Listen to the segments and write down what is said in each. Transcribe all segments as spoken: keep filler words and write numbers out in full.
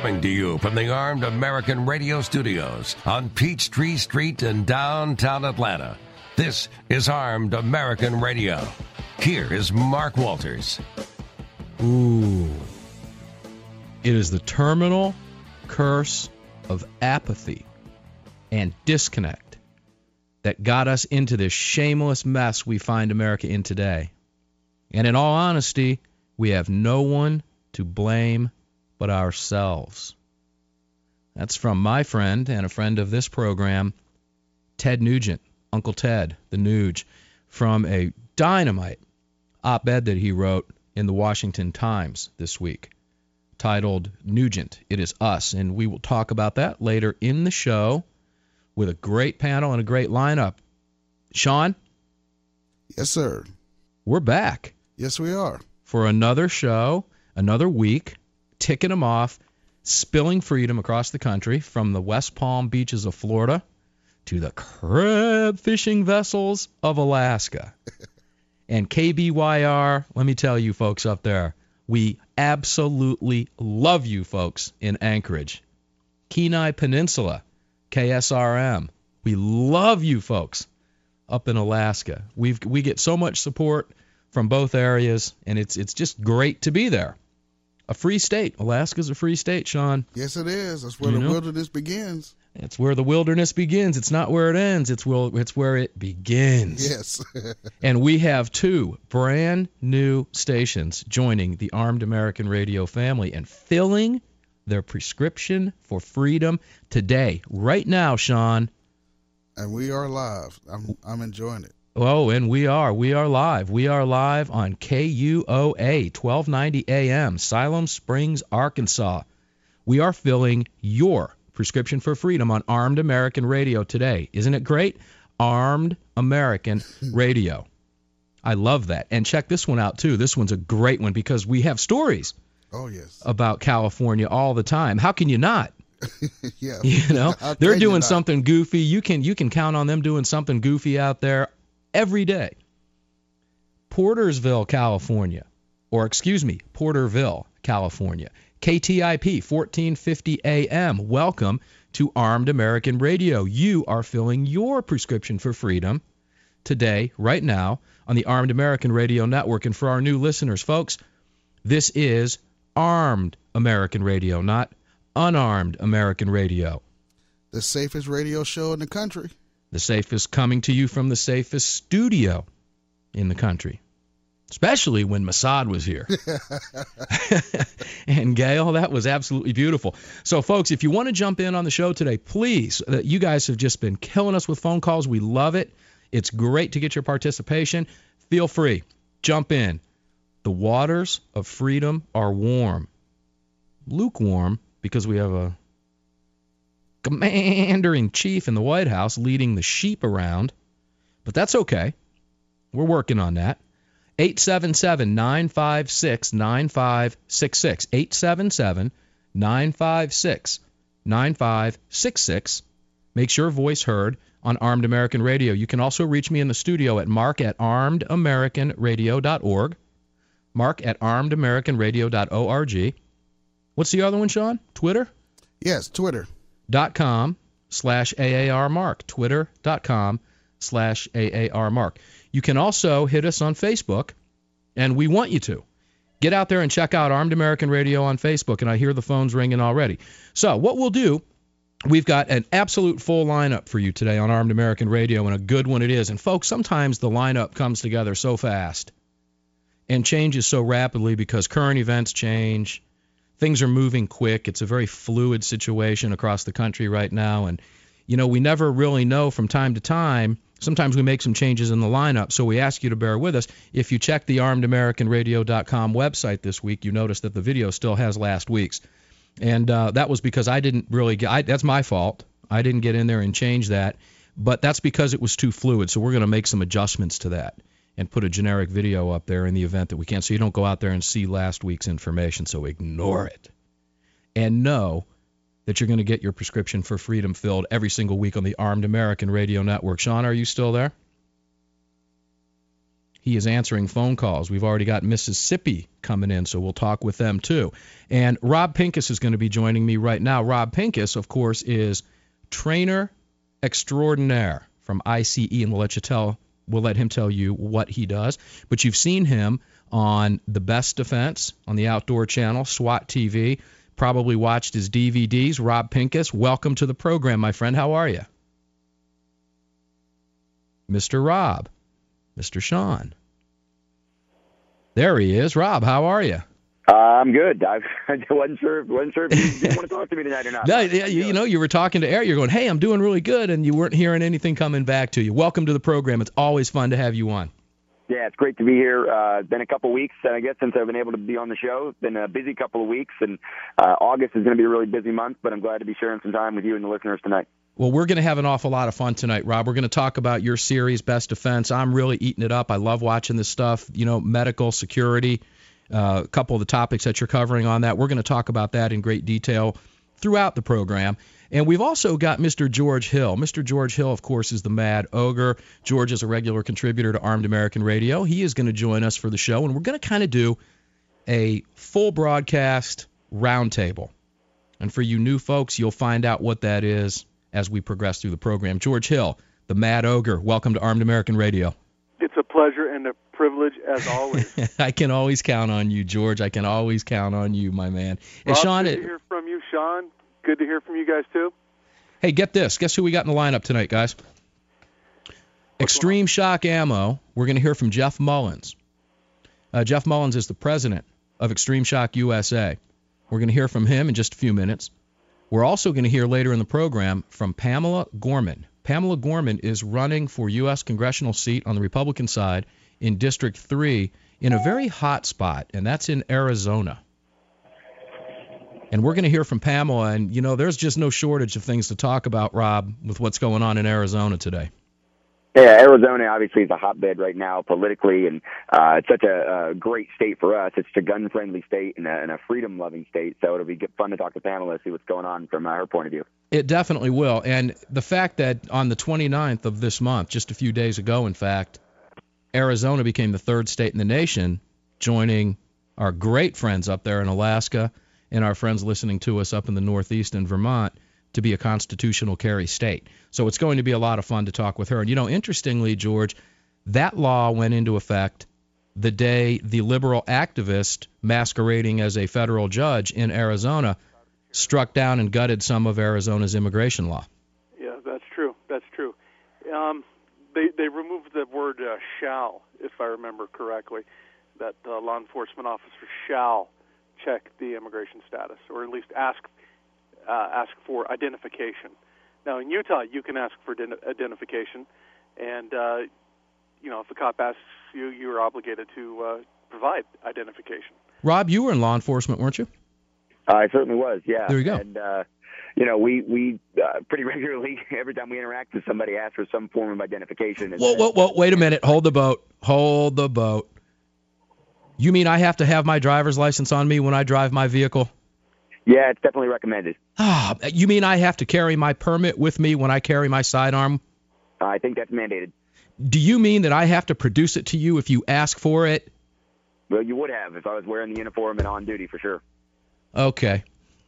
Coming to you from the Armed American Radio Studios on Peachtree Street in downtown Atlanta. This is Armed American Radio. Here is Mark Walters. Ooh. It is the terminal curse of apathy and disconnect that got us into this shameless mess we find America in today. And in all honesty, we have no one to blame but ourselves. That's from my friend and a friend of this program, Ted Nugent, Uncle Ted, the Nuge, from a dynamite op-ed that he wrote in the Washington Times this week, titled Nugent, It Is Us. And we will talk about that later in the show with a great panel and a great lineup. Sean? Yes, sir. We're back. Yes, we are. For another show, another week, ticking them off, spilling freedom across the country from the West Palm beaches of Florida to the crab fishing vessels of Alaska. And K B Y R, let me tell you folks up there, we absolutely love you folks in Anchorage. Kenai Peninsula, K S R M, we love you folks up in Alaska. We've we get so much support from both areas, and it's it's just great to be there. A free state. Alaska's a free state, Sean. Yes, it is. That's where you the know? wilderness begins. It's where the wilderness begins. It's not where it ends. It's where, it's where it begins. Yes. And we have two brand new stations joining the Armed American Radio family and filling their prescription for freedom today, right now, Sean. And we are live. I'm I'm enjoying it. Oh, and we are. We are live. We are live on K U O A, twelve ninety A M, Siloam Springs, Arkansas. We are filling your prescription for freedom on Armed American Radio today. Isn't it great? Armed American Radio. I love that. And check this one out, too. This one's a great one because we have stories Oh, yes. about California all the time. How can you not? Yeah. You know, How they're can you doing not? something goofy. You can you can count on them doing something goofy out there every day. Portersville, California, or excuse me, Porterville, California. K T I P, fourteen fifty A M. Welcome to Armed American Radio. You are filling your prescription for freedom today, right now, on the Armed American Radio Network. And for our new listeners, folks, this is Armed American Radio, not Unarmed American Radio. The safest radio show in the country. The safest, coming to you from the safest studio in the country, especially when Mossad was here. And Gail, that was absolutely beautiful. So, folks, if you want to jump in on the show today, please, uh, you guys have just been killing us with phone calls. We love it. It's great to get your participation. Feel free. Jump in. The waters of freedom are warm. Lukewarm, because we have a commander-in-chief in the White House leading the sheep around. But that's okay. We're working on that. eight seven seven, nine five six, nine five six six. eight seven seven, nine five six, nine five six six. Makes your voice heard on Armed American Radio. You can also reach me in the studio at mark at armed american radio dot org. Mark at armed american radio dot org. What's the other one, Sean? Twitter? Yes, Twitter. Dot com slash AAR Mark. Twitter.com slash AAR Mark. You can also hit us on Facebook, and we want you to. Get out there and check out Armed American Radio on Facebook, and I hear the phones ringing already. So what we'll do, we've got an absolute full lineup for you today on Armed American Radio, and a good one it is. And, folks, sometimes the lineup comes together so fast and changes so rapidly because current events change. Things are moving quick. It's a very fluid situation across the country right now. And, you know, we never really know from time to time. Sometimes we make some changes in the lineup, so we ask you to bear with us. If you check the armed american radio dot com website this week, you notice that the video still has last week's. And uh, that was because I didn't really get I, – that's my fault. I didn't get in there and change that. But that's because it was too fluid, so we're going to make some adjustments to that and put a generic video up there in the event that we can, so you don't go out there and see last week's information, so ignore it. And know that you're going to get your prescription for freedom filled every single week on the Armed American Radio Network. Sean, are you still there? He is answering phone calls. We've already got Mississippi coming in, so we'll talk with them too. And Rob Pincus is going to be joining me right now. Rob Pincus, of course, is trainer extraordinaire from I C E, and we'll let you tell. We'll let him tell you what he does. But you've seen him on The Best Defense on the Outdoor Channel, SWAT T V. Probably watched his D V Ds. Rob Pincus, welcome to the program, my friend. How are you? Mister Rob. Mister Sean. There he is. Rob, how are you? Uh, I'm good. I wasn't sure, wasn't sure if you didn't want to talk to me tonight or not. No, you, you know, you were talking to Eric. You're going, hey, I'm doing really good, and you weren't hearing anything coming back to you. Welcome to the program. It's always fun to have you on. Yeah, it's great to be here. Uh, it's been a couple weeks, I guess, since I've been able to be on the show. It's been a busy couple of weeks, and uh, August is going to be a really busy month, but I'm glad to be sharing some time with you and the listeners tonight. Well, we're going to have an awful lot of fun tonight, Rob. We're going to talk about your series, Best Defense. I'm really eating it up. I love watching this stuff, you know, medical, security, uh, a couple of the topics that you're covering on that. We're going to talk about that in great detail throughout the program. And we've also got Mister George Hill. Mister George Hill, of course, is the Mad Ogre. George is a regular contributor to Armed American Radio. He is going to join us for the show, and we're going to kind of do a full broadcast roundtable. And for you new folks, you'll find out what that is as we progress through the program. George Hill, the Mad Ogre, welcome to Armed American Radio. It's a pleasure and a privilege, as always. I can always count on you, George. I can always count on you, my man. And Rob, Sean, good to hear from you, Sean. Good to hear from you guys, too. Hey, get this. Guess who we got in the lineup tonight, guys? What's Extreme Shock Ammo. We're going to hear from Jeff Mullins. Uh, Jeff Mullins is the president of Extreme Shock U S A. We're going to hear from him in just a few minutes. We're also going to hear later in the program from Pamela Gorman. Pamela Gorman is running for U S congressional seat on the Republican side in District three in a very hot spot, and that's in Arizona. And we're going to hear from Pamela, and, you know, there's just no shortage of things to talk about, Rob, with what's going on in Arizona today. Yeah, Arizona obviously is a hotbed right now politically, and uh, it's such a, a great state for us. It's a gun-friendly state and a, and a freedom-loving state, so it'll be good, fun to talk to Pamela, see what's going on from uh, her point of view. It definitely will. And the fact that on the twenty-ninth of this month, just a few days ago, in fact, Arizona became the third state in the nation, joining our great friends up there in Alaska and our friends listening to us up in the Northeast in Vermont to be a constitutional carry state. So it's going to be a lot of fun to talk with her. And, you know, interestingly, George, that law went into effect the day the liberal activist masquerading as a federal judge in Arizona struck down and gutted some of Arizona's immigration law. Yeah, that's true. That's true. Um, they they removed the word uh, shall, if I remember correctly, that uh, law enforcement officer shall check the immigration status, or at least ask uh, ask for identification. Now, in Utah, you can ask for ident- identification, and uh, you know, if a cop asks you, you're obligated to uh, provide identification. Rob, you were in law enforcement, weren't you? I certainly was, yeah. There you go. And, uh, you know, we, we uh, pretty regularly, every time we interact with somebody, ask for some form of identification. Whoa, whoa, whoa, wait a minute. Hold the boat. Hold the boat. You mean I have to have my driver's license on me when I drive my vehicle? Yeah, it's definitely recommended. Ah, you mean I have to carry my permit with me when I carry my sidearm? Uh, I think that's mandated. Do you mean that I have to produce it to you if you ask for it? Well, you would have if I was wearing the uniform and on duty, for sure. Okay.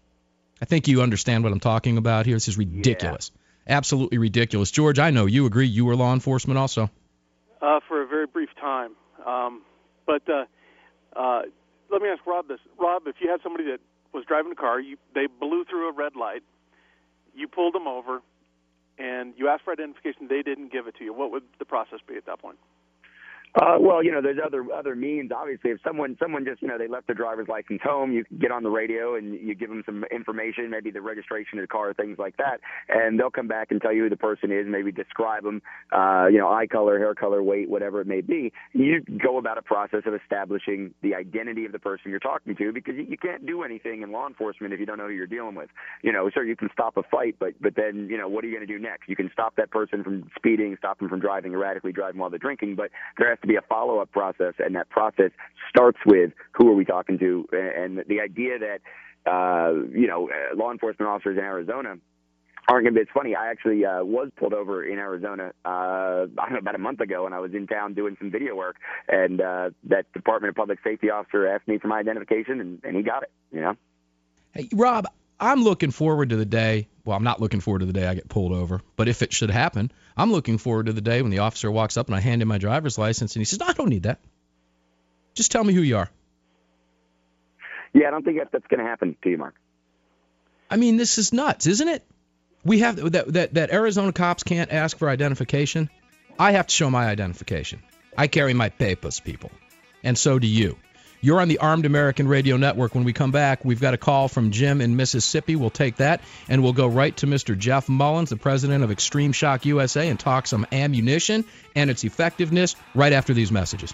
I think you understand what I'm talking about here. This is ridiculous. Yeah. Absolutely ridiculous. George, I know you agree. You were law enforcement also. Uh, for a very brief time. Um, but uh, uh, let me ask Rob this. Rob, if you had somebody that was driving a car, you, they blew through a red light, you pulled them over, and you asked for identification, they didn't give it to you, what would the process be at that point? Uh, well, you know, there's other other means. Obviously, if someone someone just, you know, they left their driver's license home, you get on the radio and you give them some information, maybe the registration of the car, things like that, and they'll come back and tell you who the person is, maybe describe them, uh, you know, eye color, hair color, weight, whatever it may be. You go about a process of establishing the identity of the person you're talking to, because you, you can't do anything in law enforcement if you don't know who you're dealing with. You know, sure, you can stop a fight, but but then, you know, what are you going to do next? You can stop that person from speeding, stop them from driving erratically, driving while they're drinking, but there has to be a follow-up process, and that process starts with who are we talking to, and the idea that, uh, you know, law enforcement officers in Arizona aren't going to be. It's funny. I actually uh, was pulled over in Arizona uh, I don't know, about a month ago, and I was in town doing some video work, and uh, that Department of Public Safety officer asked me for my identification, and, and he got it. You know. Hey, Rob, I'm looking forward to the day. Well, I'm not looking forward to the day I get pulled over, but if it should happen, I'm looking forward to the day when the officer walks up and I hand him my driver's license, and he says, "No, I don't need that. Just tell me who you are." Yeah, I don't think that that's going to happen to you, Mark. I mean, this is nuts, isn't it? We have that, that that Arizona cops can't ask for identification. I have to show my identification. I carry my papers, people, and so do you. You're on the Armed American Radio Network. When we come back, we've got a call from Jim in Mississippi. We'll take that, and we'll go right to Mister Jeff Mullins, the president of Extreme Shock U S A, and talk some ammunition and its effectiveness right after these messages.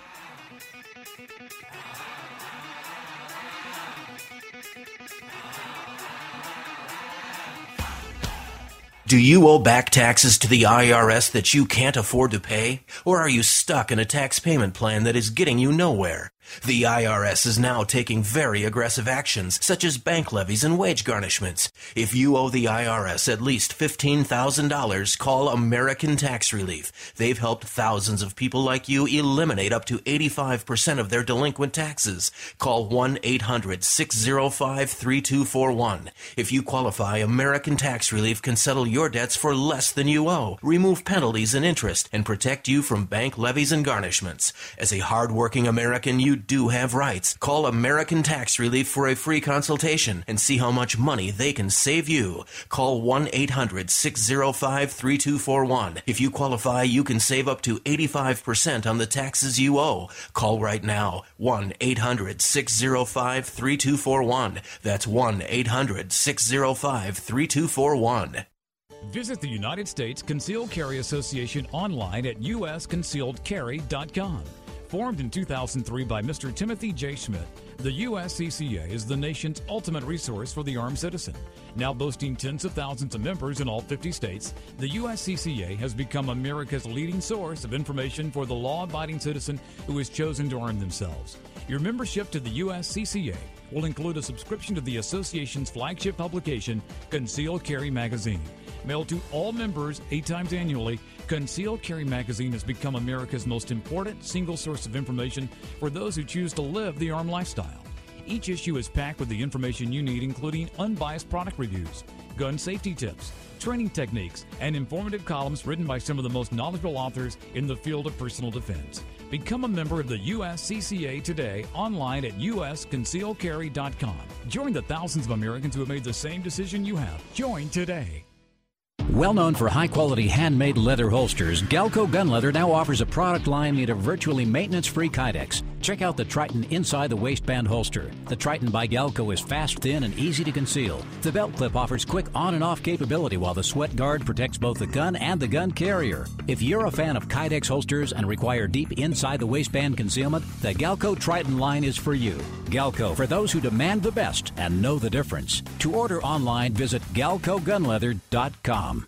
Do you owe back taxes to the I R S that you can't afford to pay? Or are you stuck in a tax payment plan that is getting you nowhere? The I R S is now taking very aggressive actions, such as bank levies and wage garnishments. If you owe the I R S at least fifteen thousand dollars, call American Tax Relief. They've helped thousands of people like you eliminate up to eighty-five percent of their delinquent taxes. Call one eight hundred six oh five three two four one. If you qualify, American Tax Relief can settle your debts for less than you owe, remove penalties and interest, and protect you from bank levies and garnishments. As a hard-working American, you do have rights. Call American Tax Relief for a free consultation and see how much money they can save you. Call one eight hundred six oh five three two four one. If you qualify, you can save up to eighty-five percent on the taxes you owe. Call right now. one eight hundred six oh five three two four one. That's one eight hundred six oh five three two four one. Visit the United States Concealed Carry Association online at u s concealed carry dot com. Formed in two thousand three by Mister Timothy J. Schmidt, the U S C C A is the nation's ultimate resource for the armed citizen. Now boasting tens of thousands of members in all fifty states, the U S C C A has become America's leading source of information for the law-abiding citizen who has chosen to arm themselves. Your membership to the U S C C A will include a subscription to the association's flagship publication, Concealed Carry Magazine. Mailed to all members eight times annually, Concealed Carry Magazine has become America's most important single source of information for those who choose to live the armed lifestyle. Each issue is packed with the information you need, including unbiased product reviews, gun safety tips, training techniques, and informative columns written by some of the most knowledgeable authors in the field of personal defense. Become a member of the U S C C A today online at u s concealed carry dot com. Join the thousands of Americans who have made the same decision you have. Join today. Well known for high-quality handmade leather holsters, Galco Gun Leather now offers a product line made of virtually maintenance-free Kydex. Check out the Triton inside the waistband holster. The Triton by Galco is fast, thin, and easy to conceal. The belt clip offers quick on and off capability, while the sweat guard protects both the gun and the gun carrier. If you're a fan of Kydex holsters and require deep inside the waistband concealment, the Galco Triton line is for you. Galco, for those who demand the best and know the difference. To order online, visit galco gun leather dot com.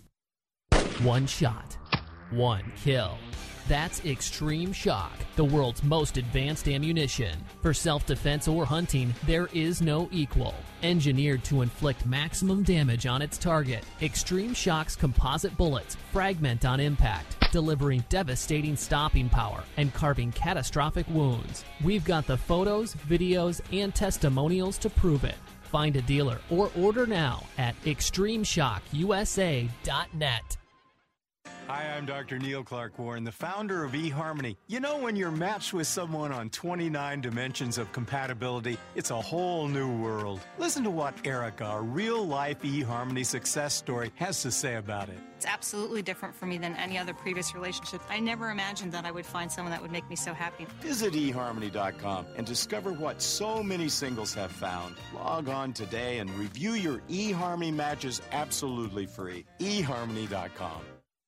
One shot, one kill. That's Extreme Shock, the world's most advanced ammunition. For self-defense or hunting, there is no equal. Engineered to inflict maximum damage on its target, Extreme Shock's composite bullets fragment on impact, delivering devastating stopping power and carving catastrophic wounds. We've got the photos, videos, and testimonials to prove it. Find a dealer or order now at extreme shock u s a dot net. Hi, I'm Doctor Neil Clark Warren, the founder of eHarmony. You know, when you're matched with someone on twenty-nine dimensions of compatibility, it's a whole new world. Listen to what Erica, a real-life eHarmony success story, has to say about it. It's absolutely different for me than any other previous relationship. I never imagined that I would find someone that would make me so happy. Visit e harmony dot com and discover what so many singles have found. Log on today and review your eHarmony matches absolutely free. e harmony dot com.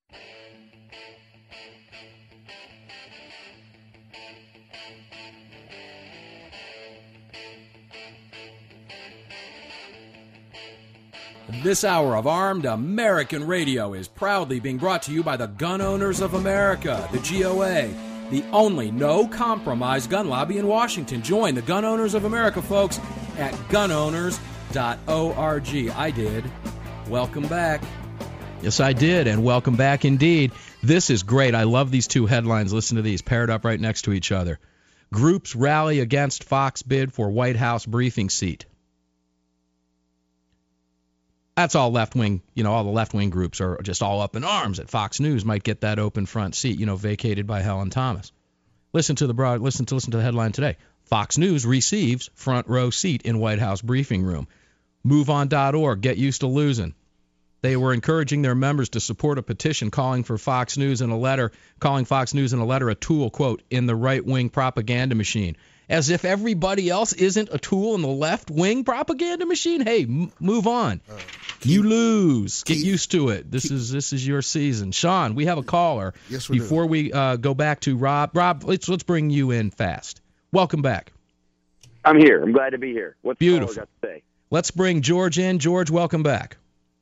This hour of Armed American Radio is proudly being brought to you by the Gun Owners of America, the G O A, the only no-compromise gun lobby in Washington. Join the Gun Owners of America, folks, at gun owners dot org. I did. Welcome back. Yes, I did, and welcome back indeed. This is great. I love these two headlines. Listen to these, paired up right next to each other. Groups rally against Fox bid for White House briefing seat. That's all left-wing, you know, all the left-wing groups are just all up in arms that Fox News might get that open front seat, you know, vacated by Helen Thomas. Listen to the broad, listen to listen to the headline today. Fox News receives front row seat in White House briefing room. move on dot org, get used to losing. They were encouraging their members to support a petition calling for Fox News in a letter, calling Fox News in a letter a tool, quote, in the right-wing propaganda machine. As if everybody else isn't a tool in the left-wing propaganda machine. Hey, m- move on. Uh, keep, you lose. Get keep, used to it. This keep, is this is your season. Sean, we have a caller. Yes, we Before do. we uh, go back to Rob, Rob, let's let's bring you in fast. Welcome back. I'm here. I'm glad to be here. What's Beautiful. the caller got to say? Let's bring George in. George, welcome back.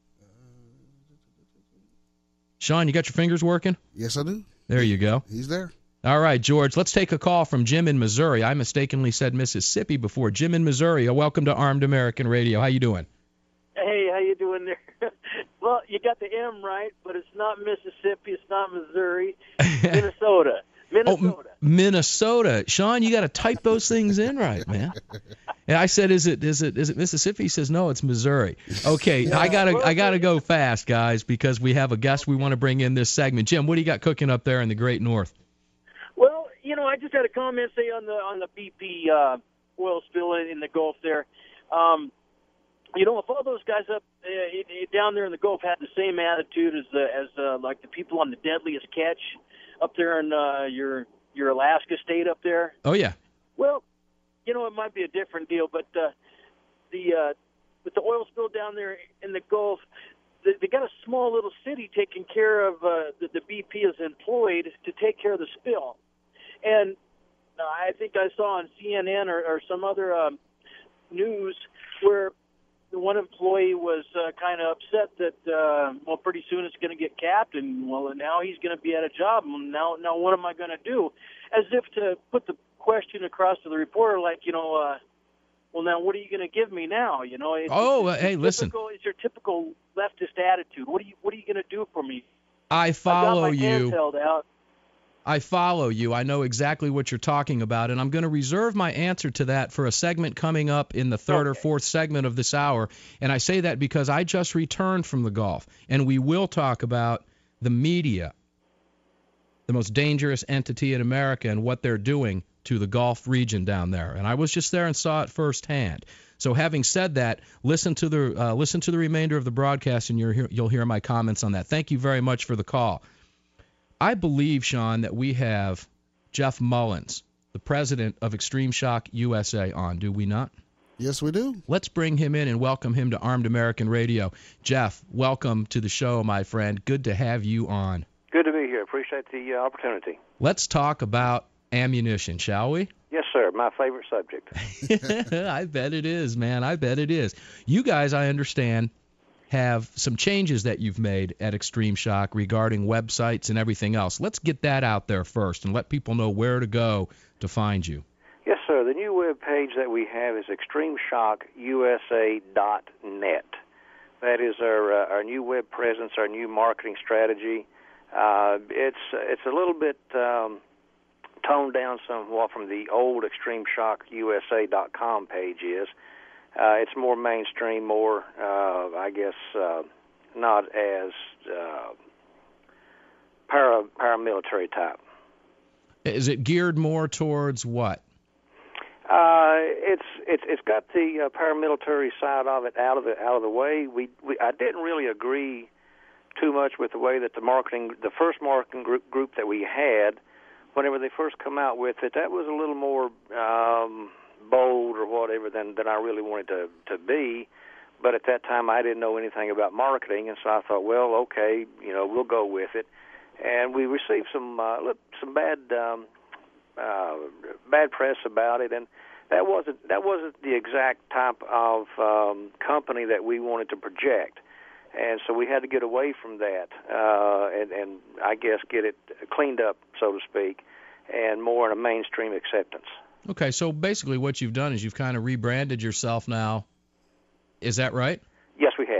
Sean, you got your fingers working? Yes, I do. There you go. He's there. All right, George, let's take a call from Jim in Missouri. I mistakenly said Mississippi before. Jim in Missouri, welcome to Armed American Radio. How you doing? Hey, how you doing there? Well, you got the M right, but it's not Mississippi, it's not Missouri, Minnesota. Minnesota. Oh, M- Minnesota. Sean, you got to type those things in right, man. And I said, "Is it is it is it Mississippi?" He says, "No, it's Missouri." Okay, yeah, I gotta I gotta go fast, guys, because we have a guest we want to bring in this segment. Jim, what do you got cooking up there in the Great North? Well, you know, I just had a comment say on the on the B P uh, oil spill in, in the Gulf there. Um, you know, if all those guys up uh, down there in the Gulf had the same attitude as the, as uh, like the people on the Deadliest Catch up there in uh, your your Alaska state up there. Oh yeah. Well, you know, it might be a different deal, but uh, the uh, with the oil spill down there in the Gulf, they, they got a small little city taking care of uh, that the B P is employed to take care of the spill. And uh, I think I saw on C N N or, or some other um, news where the one employee was uh, kind of upset that, uh, well, pretty soon it's going to get capped, and, well, now he's going to be at a job, and now, now what am I going to do? As if to put the question across to the reporter, like, you know, uh, well, now what are you going to give me now? You know, it's, oh, it's, uh, hey, typical, listen. It's your typical leftist attitude. What are you What are you going to do for me? I follow I got my you. hands held out. I follow you. I know exactly what you're talking about, and I'm going to reserve my answer to that for a segment coming up in the third okay. or fourth segment of this hour. And I say that because I just returned from the Gulf, and we will talk about the media, the most dangerous entity in America, and what they're doing to the Gulf region down there. And I was just there and saw it firsthand. So having said that, listen to the uh, listen to the remainder of the broadcast, and you're, you'll hear my comments on that. Thank you very much for the call. I believe, Sean, that we have Jeff Mullins, the president of Extreme Shock U S A, on, do we not? Yes, we do. Let's bring him in and welcome him to Armed American Radio. Jeff, welcome to the show, my friend. Good to have you on. Good to be here. Appreciate the uh, opportunity. Let's talk about ammunition, shall we? Yes, sir. My favorite subject. I bet it is, man. I bet it is. You guys, I understand, have some changes that you've made at Extreme Shock regarding websites and everything else. Let's get that out there first and let people know where to go to find you. Yes, sir. The new web page that we have is extreme shock U S A dot net. That is our uh, our new web presence, our new marketing strategy. Uh, it's it's a little bit um, toned down somewhat from the old extreme shock U S A dot com page is. Uh, it's more mainstream, more, uh, I guess, uh, not as uh, para paramilitary type. Is it geared more towards what? Uh, it's it's it's got the uh, paramilitary side of it out of the out of the way. We, we I didn't really agree too much with the way that the marketing, the first marketing group group that we had, whenever they first come out with it, that was a little more. Um, bold or whatever than, than I really wanted to, to be. But at that time, I didn't know anything about marketing, and so I thought, well, okay, you know, we'll go with it. And we received some uh, some bad um, uh, bad press about it, and that wasn't that wasn't the exact type of um, company that we wanted to project. And so we had to get away from that, uh, and, and I guess get it cleaned up, so to speak, and more in a mainstream acceptance. Okay, so basically what you've done is you've kind of rebranded yourself now. Is that right? Yes, we have.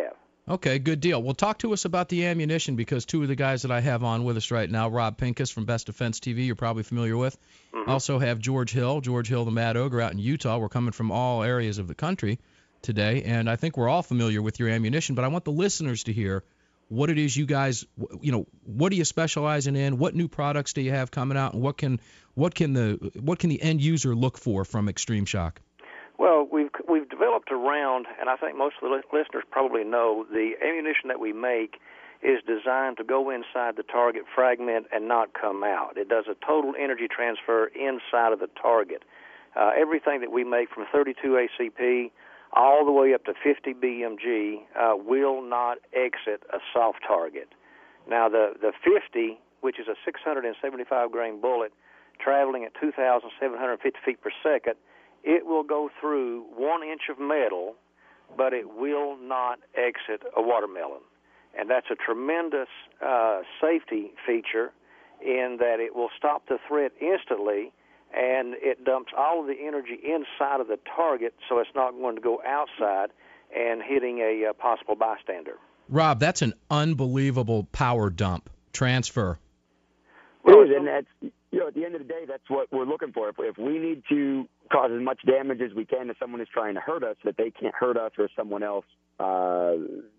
Okay, good deal. Well, talk to us about the ammunition, because two of the guys that I have on with us right now, Rob Pincus from Best Defense T V, you're probably familiar with. Mm-hmm. Also have George Hill, George Hill, the Mad Ogre out in Utah. We're coming from all areas of the country today, and I think we're all familiar with your ammunition, but I want the listeners to hear what it is you guys, you know, what are you specializing in? What new products do you have coming out, and what can what can the what can the end user look for from Extreme Shock? Well, we've we've developed a round, and I think most of the listeners probably know the ammunition that we make is designed to go inside the target, fragment, and not come out. It does a total energy transfer inside of the target. Uh, everything that we make from thirty-two A C P all the way up to fifty B M G uh, will not exit a soft target. Now, the, the fifty, which is a six hundred seventy-five grain bullet traveling at two thousand seven hundred fifty feet per second, it will go through one inch of metal, but it will not exit a watermelon. And that's a tremendous uh, safety feature in that it will stop the threat instantly, and it dumps all of the energy inside of the target, so it's not going to go outside and hitting a uh, possible bystander. Rob, that's an unbelievable power dump transfer. Well, and that's, you know, at the end of the day, that's what we're looking for. If, if we need to cause as much damage as we can to someone who's trying to hurt us, that they can't hurt us or someone else, uh,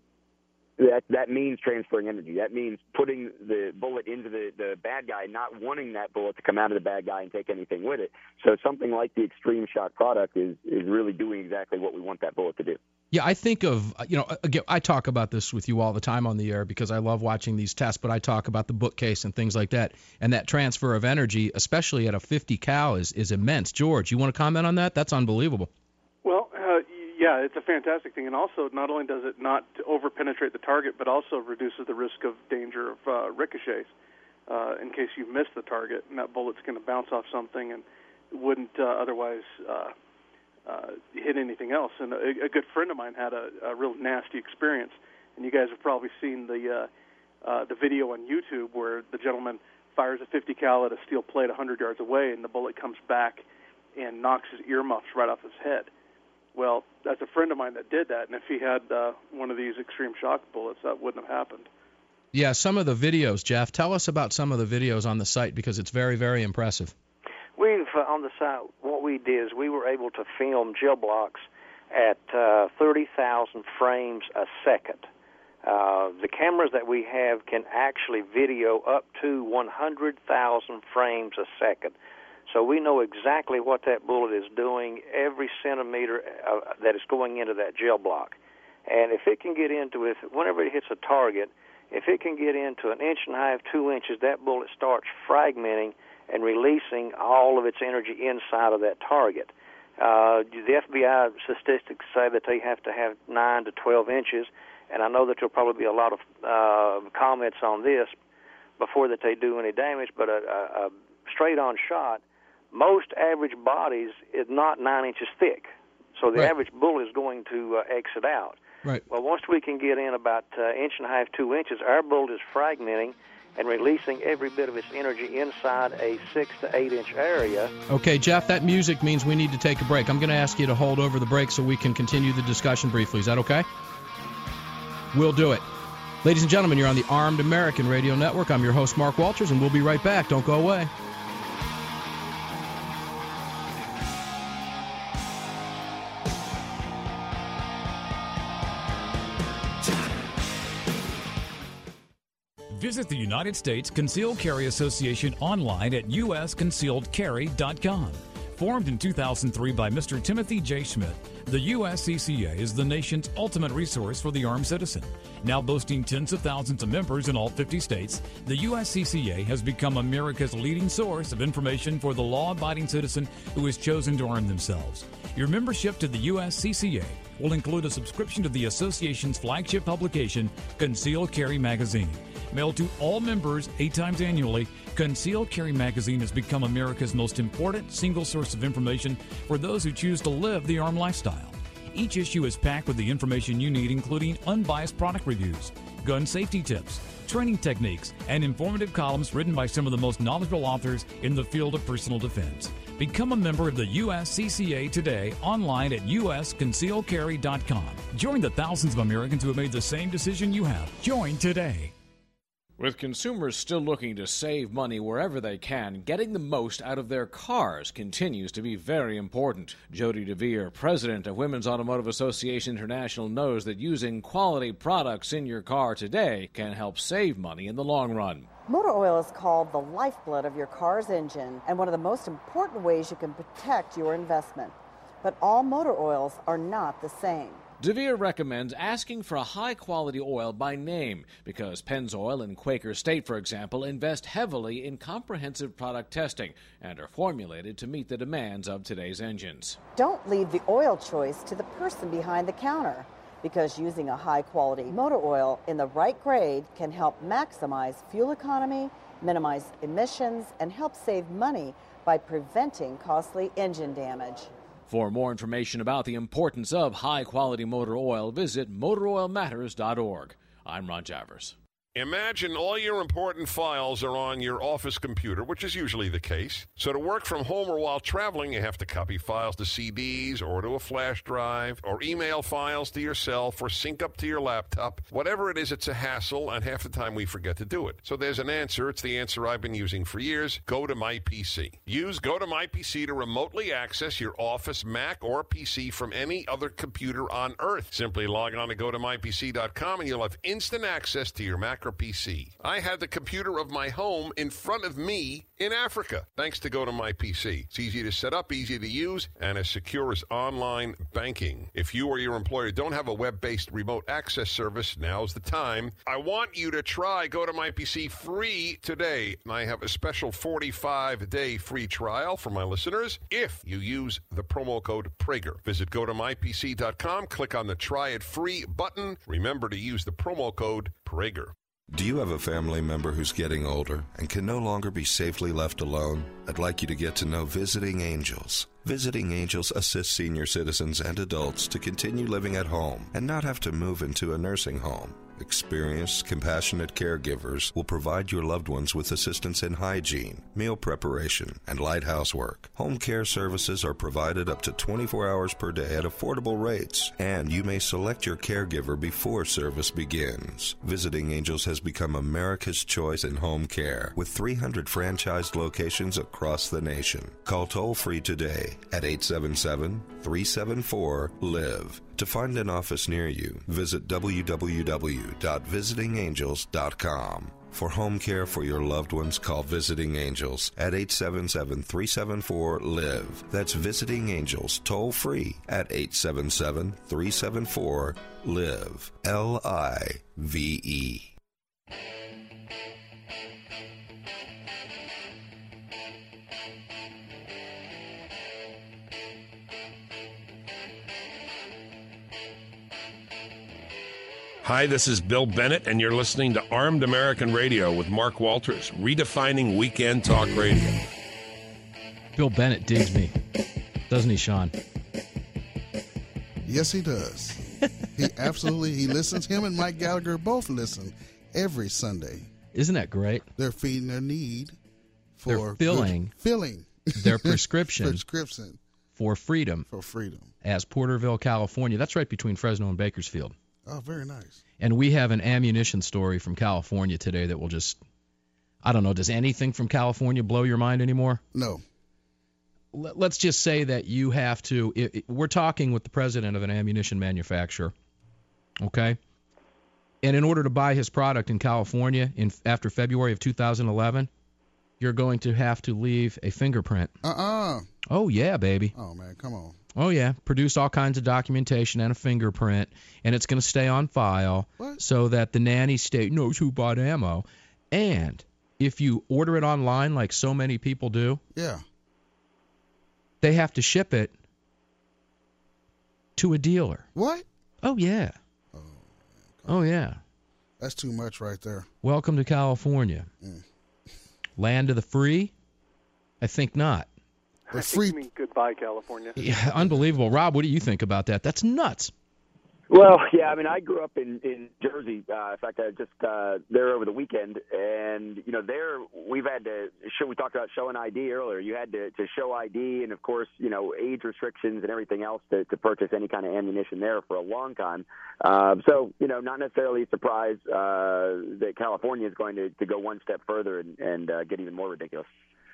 that that means transferring energy. That means putting the bullet into the, the bad guy, not wanting that bullet to come out of the bad guy and take anything with it. So something like the Extreme Shock product is, is really doing exactly what we want that bullet to do. Yeah, I think of, you know, again, I talk about this with you all the time on the air because I love watching these tests, but I talk about the bookcase and things like that. And that transfer of energy, especially at a fifty cal, is, is immense. George, you want to comment on that? That's unbelievable. Well, uh, yeah, it's a fantastic thing. And also, not only does it not over-penetrate the target, but also reduces the risk of danger of uh, ricochets uh, in case you miss the target and that bullet's going to bounce off something and wouldn't uh, otherwise uh, uh, hit anything else. And a, a good friend of mine had a, a real nasty experience, and you guys have probably seen the uh, uh, the video on YouTube where the gentleman fires a fifty cal at a steel plate one hundred yards away, and the bullet comes back and knocks his earmuffs right off his head. Well, that's a friend of mine that did that, and if he had uh, one of these Extreme Shock bullets, that wouldn't have happened. Yeah, some of the videos, Jeff. Tell us about some of the videos on the site because it's very, very impressive. We've, uh, on the site, what we did is we were able to film gel blocks at uh, thirty thousand frames a second. Uh, the cameras that we have can actually video up to one hundred thousand frames a second. So we know exactly what that bullet is doing, every centimeter uh, that is going into that gel block. And if it can get into it, whenever it hits a target, if it can get into an inch and a half, two inches, that bullet starts fragmenting and releasing all of its energy inside of that target. Uh, the F B I statistics say that they have to have nine to twelve inches, and I know that there'll probably be a lot of uh, comments on this before that they do any damage, but a, a, a straight-on shot, most average bodies is not nine inches thick, so the right. average bullet is going to uh, exit out. Right. Well, once we can get in about uh, inch and a half, two inches, our bullet is fragmenting and releasing every bit of its energy inside a six to eight inch area. Okay, Jeff, that music means we need to take a break. I'm going to ask you to hold over the break so we can continue the discussion briefly. Is that okay? We'll do it. Ladies and gentlemen, you're on the Armed American Radio Network. I'm your host, Mark Walters, and we'll be right back. Don't go away. Visit the United States Concealed Carry Association online at U S concealed carry dot com. Formed in two thousand three by Mister Timothy J. Schmidt, the U S C C A is the nation's ultimate resource for the armed citizen. Now boasting tens of thousands of members in all fifty states, the U S C C A has become America's leading source of information for the law-abiding citizen who has chosen to arm themselves. Your membership to the U S C C A will include a subscription to the association's flagship publication, Concealed Carry Magazine. Mailed to all members eight times annually, Concealed Carry Magazine has become America's most important single source of information for those who choose to live the armed lifestyle. Each issue is packed with the information you need, including unbiased product reviews, gun safety tips, training techniques, and informative columns written by some of the most knowledgeable authors in the field of personal defense. Become a member of the U S C C A today online at U S conceal carry dot com. Join the thousands of Americans who have made the same decision you have. Join today. With consumers still looking to save money wherever they can, getting the most out of their cars continues to be very important. Jody DeVere, president of Women's Automotive Association International, knows that using quality products in your car today can help save money in the long run. Motor oil is called the lifeblood of your car's engine and one of the most important ways you can protect your investment. But all motor oils are not the same. DeVere recommends asking for a high-quality oil by name because Pennzoil and Quaker State, for example, invest heavily in comprehensive product testing and are formulated to meet the demands of today's engines. Don't leave the oil choice to the person behind the counter because using a high-quality motor oil in the right grade can help maximize fuel economy, minimize emissions, and help save money by preventing costly engine damage. For more information about the importance of high-quality motor oil, visit motor oil matters dot org. I'm Ron Javers. Imagine all your important files are on your office computer, which is usually the case. So to work from home or while traveling, you have to copy files to C Ds or to a flash drive or email files to yourself or sync up to your laptop. Whatever it is, it's a hassle, and half the time we forget to do it. So there's an answer. It's the answer I've been using for years. Go to My P C. Use Go to My P C to remotely access your Office Mac or P C from any other computer on Earth. Simply log on to go to my p c dot com and you'll have instant access to your Mac or P C. I had the computer of my home in front of me in Africa, thanks to Go to My P C. It's easy to set up, easy to use, and as secure as online banking. If you or your employer don't have a web-based remote access service, now's the time. I want you to try Go to My P C free today. And I have a special forty-five day free trial for my listeners if you use the promo code Prager. Visit go to my p c dot com, click on the Try It Free button. Remember to use the promo code Prager. Do you have a family member who's getting older and can no longer be safely left alone? I'd like you to get to know Visiting Angels. Visiting Angels assists senior citizens and adults to continue living at home and not have to move into a nursing home. Experienced, compassionate caregivers will provide your loved ones with assistance in hygiene, meal preparation, and light housework. Home care services are provided up to twenty-four hours per day at affordable rates, and you may select your caregiver before service begins. Visiting Angels has become America's choice in home care, with three hundred franchised locations across the nation. Call toll-free today at eight seven seven, three seven four, live. To find an office near you, visit w w w dot visiting angels dot com. For home care for your loved ones, call Visiting Angels at eight seven seven, three seven four, live. That's Visiting Angels, toll free at eight seven seven, three seven four, live. L I V E. Hi, this is Bill Bennett, and you're listening to Armed American Radio with Mark Walters, redefining weekend talk radio. Bill Bennett digs me, doesn't he, Sean? Yes, he does. He absolutely, he listens. Him and Mike Gallagher both listen every Sunday. Isn't that great? They're feeding their need for They're filling, good, filling their prescription, prescription for freedom. For freedom. As Porterville, California. That's right between Fresno and Bakersfield. Oh, very nice. And we have an ammunition story from California today that will just, I don't know, does anything from California blow your mind anymore? No. Let's just say that you have to, it, it, we're talking with the president of an ammunition manufacturer, okay? And in order to buy his product in California in after February of two thousand eleven, you're going to have to leave a fingerprint. Uh-uh. Oh, yeah, baby. Oh, man, come on. Oh, yeah. Produce all kinds of documentation and a fingerprint, and it's going to stay on file what? so that the nanny state knows who bought ammo. And if you order it online like so many people do, yeah, they have to ship it to a dealer. What? Oh, yeah. Oh, oh yeah. That's too much right there. Welcome to California. Mm. Land of the free? I think not. I think you mean goodbye, California. Yeah, unbelievable. Rob, what do you think about that? That's nuts. Well, yeah, I mean, I grew up in in Jersey. Uh, in fact, I was just uh, there over the weekend, and you know, there we've had to show. We talked about showing I D earlier. You had to, to show I D, and of course, you know, age restrictions and everything else to, to purchase any kind of ammunition there for a long time. Uh, so, you know, not necessarily surprised uh, that California is going to, to go one step further and, and uh, get even more ridiculous.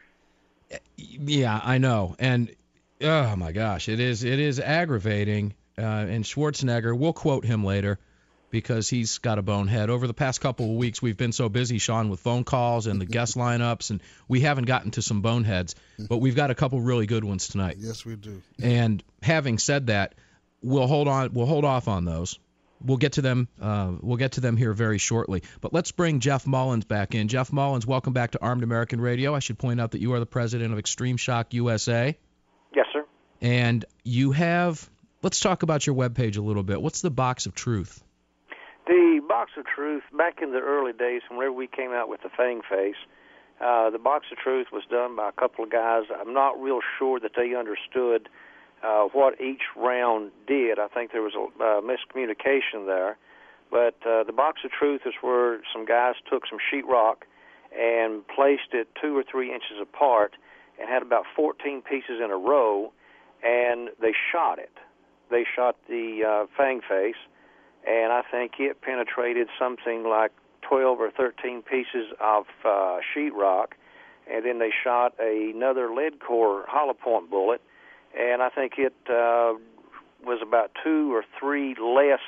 Yeah, I know, and oh my gosh, it is it is aggravating. Uh, and Schwarzenegger, we'll quote him later because he's got a bonehead. Over the past couple of weeks, we've been so busy, Sean, with phone calls and the guest lineups, and we haven't gotten to some boneheads, but we've got a couple really good ones tonight. Yes, we do. And having said that, we'll hold on. We'll hold off on those. We'll get to them. Uh, we'll get to them here very shortly. But let's bring Jeff Mullins back in. Jeff Mullins, welcome back to Armed American Radio. I should point out that you are the president of Extreme Shock U S A. Yes, sir. And you have. Let's talk about your webpage a little bit. What's the Box of Truth? The Box of Truth, back in the early days, whenever we came out with the Fang Face, uh, the Box of Truth was done by a couple of guys. I'm not real sure that they understood uh, what each round did. I think there was a uh, miscommunication there. But uh, the Box of Truth is where some guys took some sheetrock and placed it two or three inches apart and had about fourteen pieces in a row, and they shot it. They shot the uh, Fang Face, and I think it penetrated something like twelve or thirteen pieces of uh, sheetrock, and then they shot another lead core hollow point bullet, and I think it uh, was about two or three less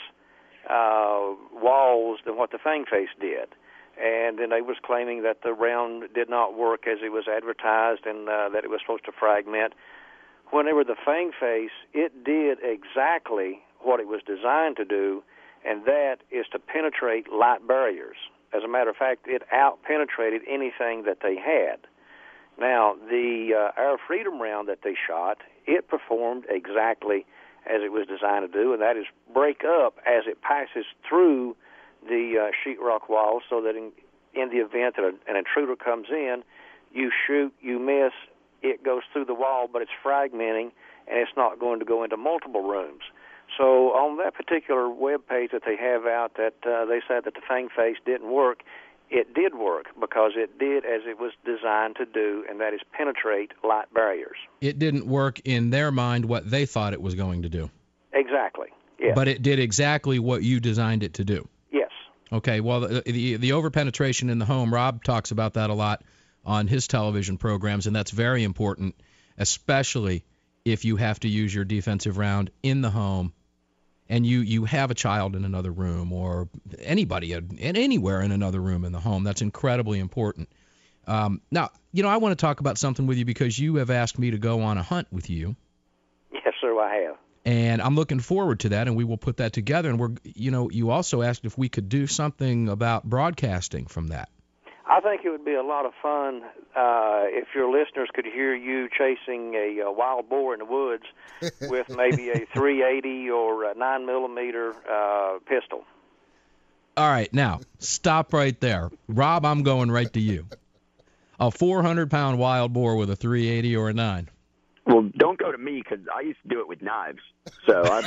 uh, walls than what the Fang Face did. And then they was claiming that the round did not work as it was advertised and uh, that it was supposed to fragment. Whenever the Fang Face, it did exactly what it was designed to do, and that is to penetrate light barriers. As a matter of fact, it out-penetrated anything that they had. Now, the uh, Our Freedom round that they shot, it performed exactly as it was designed to do, and that is break up as it passes through the uh, sheetrock wall so that in, in the event that a, an intruder comes in, you shoot, you miss, it goes through the wall, but it's fragmenting, and it's not going to go into multiple rooms. So on that particular web page that they have out that uh, they said that the Fang Face didn't work, it did work because it did as it was designed to do, and that is penetrate light barriers. It didn't work in their mind what they thought it was going to do. Exactly, yes. But it did exactly what you designed it to do. Yes. Okay, well, the, the, the over-penetration in the home, Rob talks about that a lot on his television programs, and that's very important, especially if you have to use your defensive round in the home and you, you have a child in another room or anybody in, anywhere in another room in the home. That's incredibly important. Um, now, you know, I want to talk about something with you because you have asked me to go on a hunt with you. Yes, sir, I have. And I'm looking forward to that, and we will put that together. And we're, you know, you also asked if we could do something about broadcasting from that. I think it would be a lot of fun uh, if your listeners could hear you chasing a, a wild boar in the woods with maybe a three eighty or a nine millimeter uh, pistol. All right, now, stop right there. Rob, I'm going right to you. A four hundred pound wild boar with a three eighty or a nine. Well, don't go to me because I used to do it with knives. So I,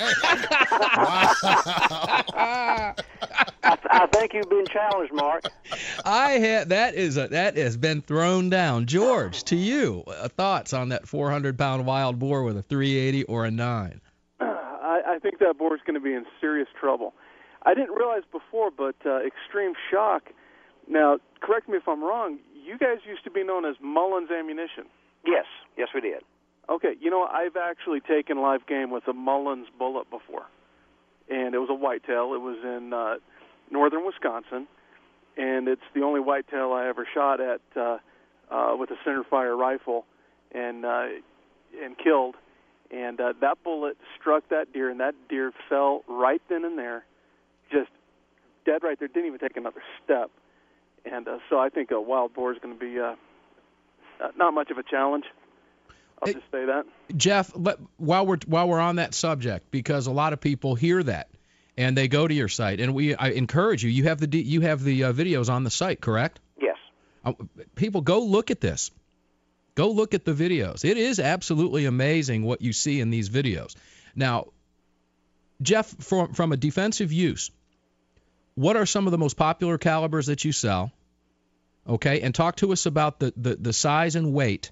I, I think you've been challenged, Mark. I had that is a, that has been thrown down. George, to you, uh, thoughts on that four hundred pound wild boar with a three eighty or a nine? I, I think that boar's going to be in serious trouble. I didn't realize before, but uh, Extreme Shock. Now, correct me if I'm wrong. You guys used to be known as Mullins Ammunition. Yes, yes, we did. Okay, you know, I've actually taken live game with a Mullins bullet before, and it was a whitetail. It was in uh, northern Wisconsin, and it's the only whitetail I ever shot at uh, uh, with a centerfire rifle and uh, and killed. And uh, that bullet struck that deer, and that deer fell right then and there, just dead right there. Didn't even take another step. And uh, so I think a wild boar is going to be uh, not much of a challenge. I'll just say that. Jeff, let, while we're while we're on that subject, because a lot of people hear that and they go to your site, and we I encourage you. You have the you have the uh, videos on the site, correct? Yes. Uh, people, go look at this. Go look at the videos. It is absolutely amazing what you see in these videos. Now, Jeff, from from a defensive use, what are some of the most popular calibers that you sell? Okay, and talk to us about the, the, the size and weight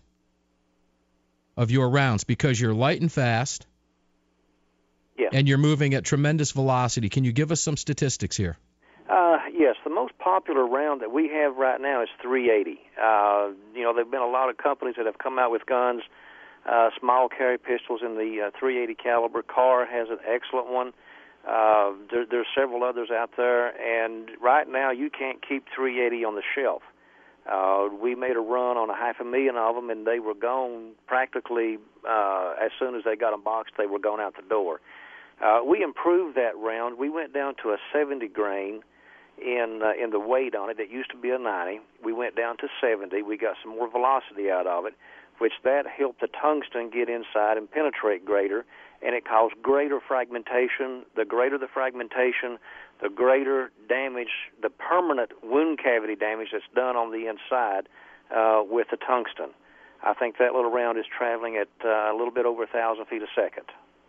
of your rounds, because you're light and fast, yes. and you're moving at tremendous velocity. Can you give us some statistics here? Uh, yes, the most popular round that we have right now is three eighty. Uh, you know, there have been a lot of companies that have come out with guns, uh, small carry pistols in the uh, three eighty caliber. Carr has an excellent one. Uh, there, there's several others out there, and right now you can't keep three eighty on the shelf. Uh, we made a run on a half a million of them, and they were gone practically uh, as soon as they got them boxed. They were gone out the door. Uh, we improved that round. We went down to a seventy grain in uh, in the weight on it. It used to be a ninety. We went down to seventy. We got some more velocity out of it, which that helped the tungsten get inside and penetrate greater, and it caused greater fragmentation. The greater the fragmentation, the greater damage, the permanent wound cavity damage that's done on the inside uh, with the tungsten. I think that little round is traveling at uh, a little bit over one thousand feet a second.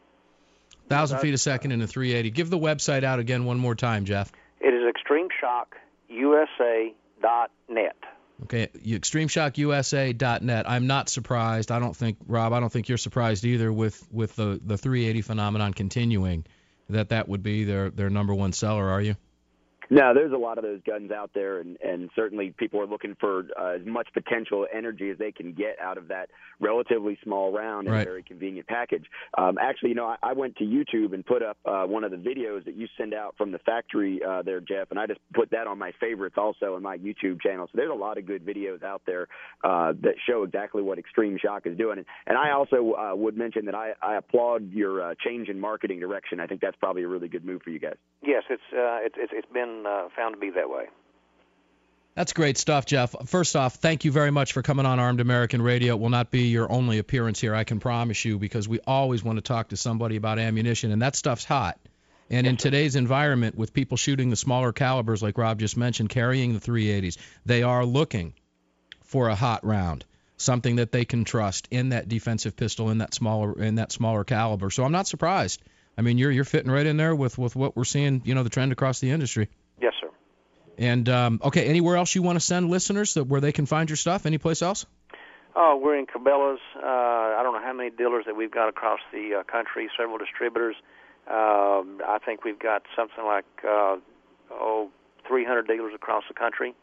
one thousand feet a second in a three eighty. Give the website out again one more time, Jeff. It is extreme shock U S A dot net. Okay, extreme shock U S A dot net. I'm not surprised. I don't think, Rob, I don't think you're surprised either with, with the, the three eighty phenomenon continuing, that that would be their, their number one seller, are you? No, there's a lot of those guns out there, and, and certainly people are looking for uh, as much potential energy as they can get out of that relatively small round in right. a very convenient package. Um, actually, you know, I, I went to YouTube and put up uh, one of the videos that you send out from the factory uh, there, Jeff, and I just put that on my favorites also on my YouTube channel. So there's a lot of good videos out there uh, that show exactly what Extreme Shock is doing. And, and I also uh, would mention that I, I applaud your uh, change in marketing direction. I think that's probably a really good move for you guys. Yes, it's uh, it's it's been Uh, found to be that way. That's great stuff, Jeff. First off, thank you very much for coming on Armed American Radio. It will not be your only appearance here, I can promise you, because we always want to talk to somebody about ammunition, and that stuff's hot. And in today's environment, with people shooting the smaller calibers, like Rob just mentioned, carrying the three eighties, they are looking for a hot round, something that they can trust in that defensive pistol, in that smaller in that smaller caliber. So I'm not surprised. I mean, you're you're fitting right in there with, with what we're seeing, you know, the trend across the industry. Yes, sir. And, um, okay, anywhere else you want to send listeners that where they can find your stuff? Any place else? Oh, we're in Cabela's. Uh, I don't know how many dealers that we've got across the uh, country, several distributors. Uh, I think we've got something like, uh, oh, three hundred dealers across the country.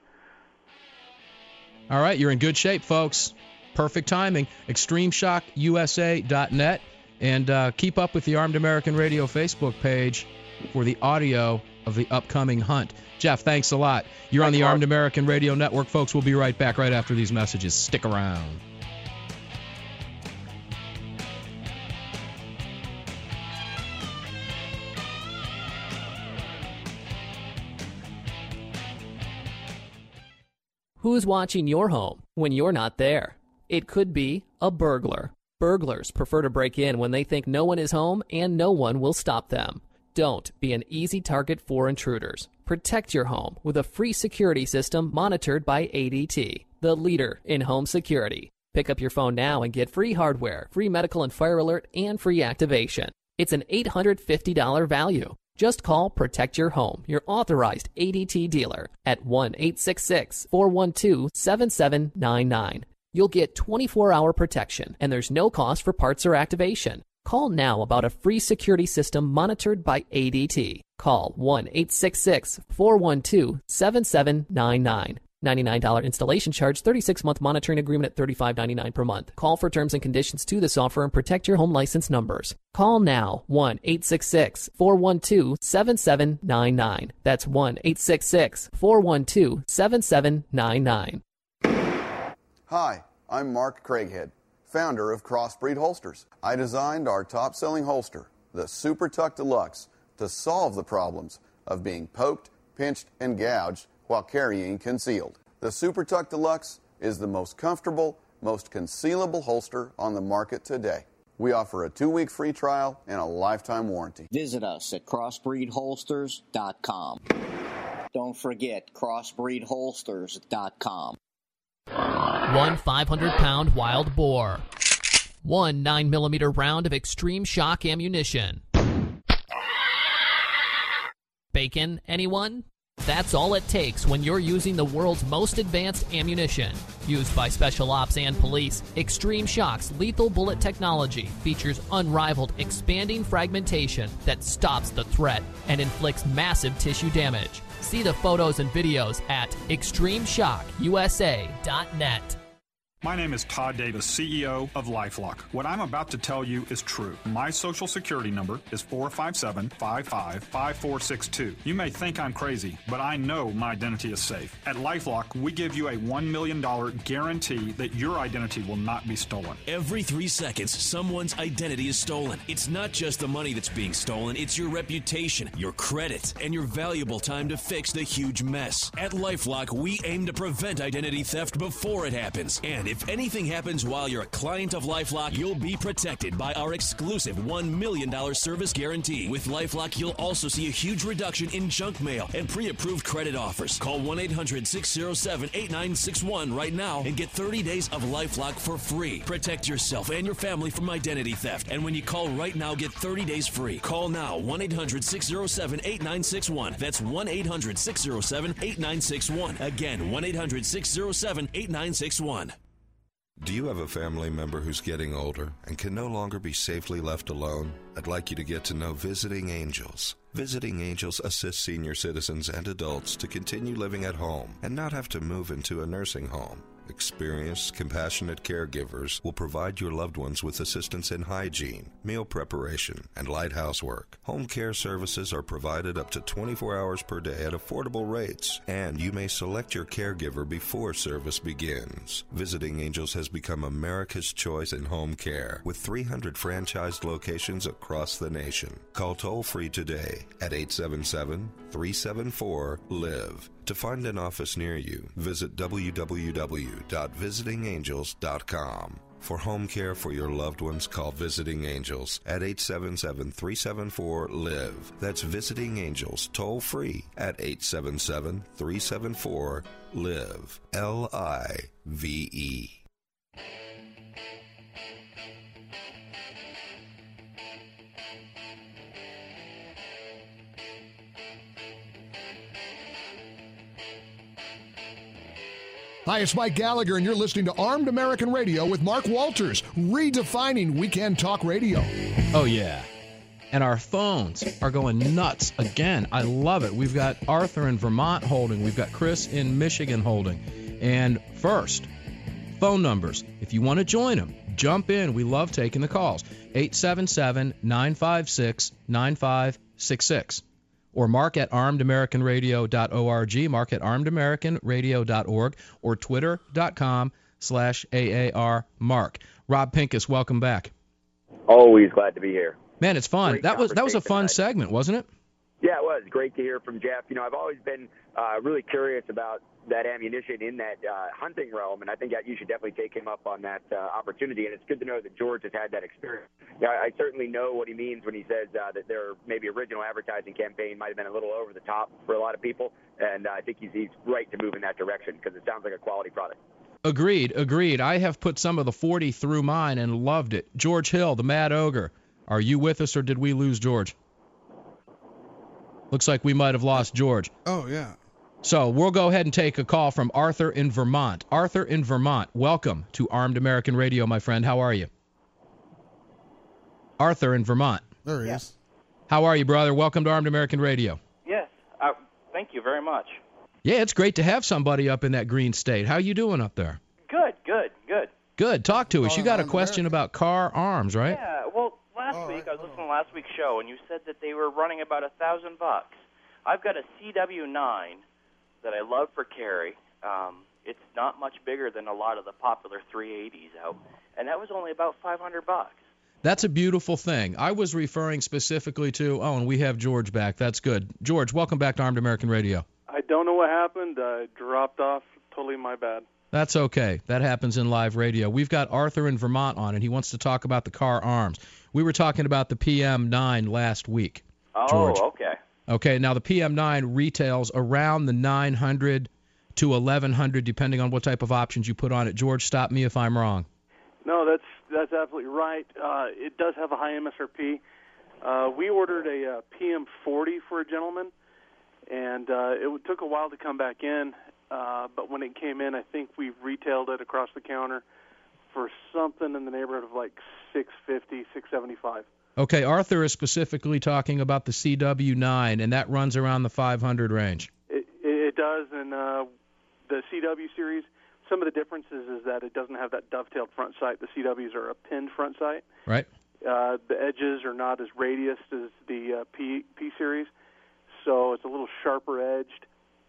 All right, you're in good shape, folks. Perfect timing. extreme shock U S A dot net. And uh, keep up with the Armed American Radio Facebook page for the audio of the upcoming hunt. Jeff, thanks a lot. You're on the Armed American Radio Network, folks. We'll be right back right after these messages. Stick around. Who's watching your home when you're not there? It could be a burglar. Burglars prefer to break in when they think no one is home and no one will stop them. Don't be an easy target for intruders. Protect your home with a free security system monitored by A D T, the leader in home security. Pick up your phone now and get free hardware, free medical and fire alert, and free activation. It's an eight hundred fifty dollars value. Just call Protect Your Home, your authorized A D T dealer, at one eight six six, four one two, seven seven nine nine. You'll get twenty-four hour protection, and there's no cost for parts or activation. Call now about a free security system monitored by A D T. Call one eight six six, four one two, seven seven nine nine. ninety-nine dollars installation charge, thirty-six month monitoring agreement at thirty-five ninety-nine per month. Call for terms and conditions to this offer and protect your home license numbers. Call now, one eight six six, four one two, seven seven nine nine. That's one eight six six, four one two, seven seven nine nine. Hi, I'm Mark Craighead, founder of Crossbreed Holsters. I designed our top-selling holster, the Super Tuck Deluxe, to solve the problems of being poked, pinched, and gouged while carrying concealed. The Super Tuck Deluxe is the most comfortable, most concealable holster on the market today. We offer a two-week free trial and a lifetime warranty. Visit us at crossbreed holsters dot com. Don't forget crossbreed holsters dot com. One five hundred pound wild boar. One nine millimeter round of extreme shock ammunition. Bacon, anyone? That's all it takes when you're using the world's most advanced ammunition. Used by special ops and police, Extreme Shock's lethal bullet technology features unrivaled expanding fragmentation that stops the threat and inflicts massive tissue damage. See the photos and videos at extreme shock u s a dot net. My name is Todd Davis, C E O of LifeLock. What I'm about to tell you is true. My social security number is four five seven, five five, five four six two. You may think I'm crazy, but I know my identity is safe. At LifeLock, we give you a one million dollars guarantee that your identity will not be stolen. Every three seconds, someone's identity is stolen. It's not just the money that's being stolen, it's your reputation, your credit, and your valuable time to fix the huge mess. At LifeLock, we aim to prevent identity theft before it happens. And if anything happens while you're a client of LifeLock, you'll be protected by our exclusive one million dollars service guarantee. With LifeLock, you'll also see a huge reduction in junk mail and pre-approved credit offers. Call one eight hundred, six oh seven, eight nine six one right now and get thirty days of LifeLock for free. Protect yourself and your family from identity theft. And when you call right now, get thirty days free. Call now, one eight hundred, six oh seven, eight nine six one. That's one eight hundred, six oh seven, eight nine six one. Again, one eight hundred, six oh seven, eight nine six one. Do you have a family member who's getting older and can no longer be safely left alone? I'd like you to get to know Visiting Angels. Visiting Angels assists senior citizens and adults to continue living at home and not have to move into a nursing home. Experienced, compassionate caregivers will provide your loved ones with assistance in hygiene, meal preparation, and light housework. Home care services are provided up to twenty-four hours per day at affordable rates, and you may select your caregiver before service begins. Visiting Angels has become America's choice in home care, with three hundred franchised locations across the nation. Call toll-free today at eight seven seven, three seven four, LIVE. To find an office near you, visit w w w dot visiting angels dot com. For home care for your loved ones, call Visiting Angels at eight seven seven, three seven four, LIVE. That's Visiting Angels, toll free at eight seven seven, three seven four, LIVE. L I V E. Hi, it's Mike Gallagher, and you're listening to Armed American Radio with Mark Walters, redefining weekend talk radio. Oh, yeah. And our phones are going nuts again. I love it. We've got Arthur in Vermont holding. We've got Chris in Michigan holding. And first, phone numbers. If you want to join them, jump in. We love taking the calls. eight seven seven, nine five six, nine five six six. Or mark at armed american radio dot org, mark at armed american radio dot org, or twitter.com slash AAR Mark. Rob Pincus, welcome back. Always glad to be here. Man, it's fun. Great That was that was a fun conversation tonight. segment, wasn't it? Yeah, it was. Great to hear from Jeff. You know, I've always been uh, really curious about that ammunition in that uh, hunting realm, and I think that you should definitely take him up on that uh, opportunity, and it's good to know that George has had that experience. Yeah, I certainly know what he means when he says uh, that their maybe original advertising campaign might have been a little over the top for a lot of people, and uh, I think he's, he's right to move in that direction because it sounds like a quality product. Agreed, agreed. I have put some of the forty through mine and loved it. George Hill, the Mad Ogre, are you with us or did we lose George? Looks like we might have lost George. Oh, yeah. So we'll go ahead and take a call from Arthur in Vermont. Arthur in Vermont, welcome to Armed American Radio, my friend. How are you? Arthur in Vermont. There he is. How are you, brother? Welcome to Armed American Radio. Yes. Uh, thank you very much. Yeah, it's great to have somebody up in that green state. How you doing up there? Good, good, good. Good. Talk to us. You got a question about car arms, right? Yeah, well, last Oh, week I- I was listening to last week's show, and you said that they were running about a thousand bucks. I've got a C W nine that I love for carry. Um, it's not much bigger than a lot of the popular three eighties out, and that was only about five hundred bucks. That's a beautiful thing. I was referring specifically to, oh, and we have George back. That's good. George, welcome back to Armed American Radio. I don't know what happened. I dropped off. Totally my bad. That's okay. That happens in live radio. We've got Arthur in Vermont on, and he wants to talk about the car arms. We were talking about the P M nine last week, Oh, George. okay. Okay, now the P M nine retails around the nine hundred to eleven hundred, depending on what type of options you put on it. George, stop me if I'm wrong. No, that's that's absolutely right. Uh, it does have a high M S R P. Uh, we ordered a uh, P M forty for a gentleman, and uh, it took a while to come back in. Uh, but when it came in, I think we retailed it across the counter for something in the neighborhood of like six fifty, six seventy-five. Okay, Arthur is specifically talking about the C W nine, and that runs around the five hundred range. It, it does, and uh, the C W series, some of the differences is that it doesn't have that dovetailed front sight. The C Ws are a pinned front sight. Right. Uh, the edges are not as radiused as the uh, P, P series, so it's a little sharper edged,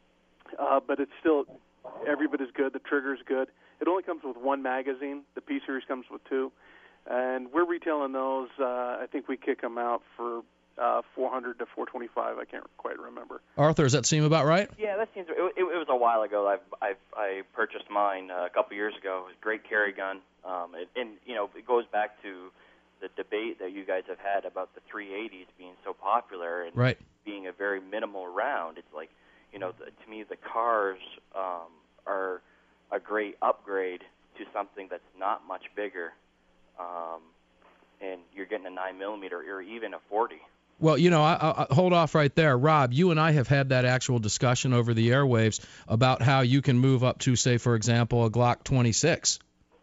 uh, but it's still every bit as good. The trigger's good. It only comes with one magazine. The P series comes with two, and we're retailing those. Uh, I think we kick them out for uh, four hundred to four twenty-five. I can't quite remember. Arthur, does that seem about right? Yeah, that seems. It, it, it was a while ago. I've, I've I purchased mine uh, a couple years ago. It was a great carry gun, um, it, and you know it goes back to the debate that you guys have had about the three eighties being so popular and right. being a very minimal round. It's like, you know, the, to me the cars um, are a great upgrade to something that's not much bigger, um, and you're getting a nine millimeter or even a forty. Well, you know, I, I, hold off right there. Rob, you and I have had that actual discussion over the airwaves about how you can move up to, say, for example, a Glock twenty-six.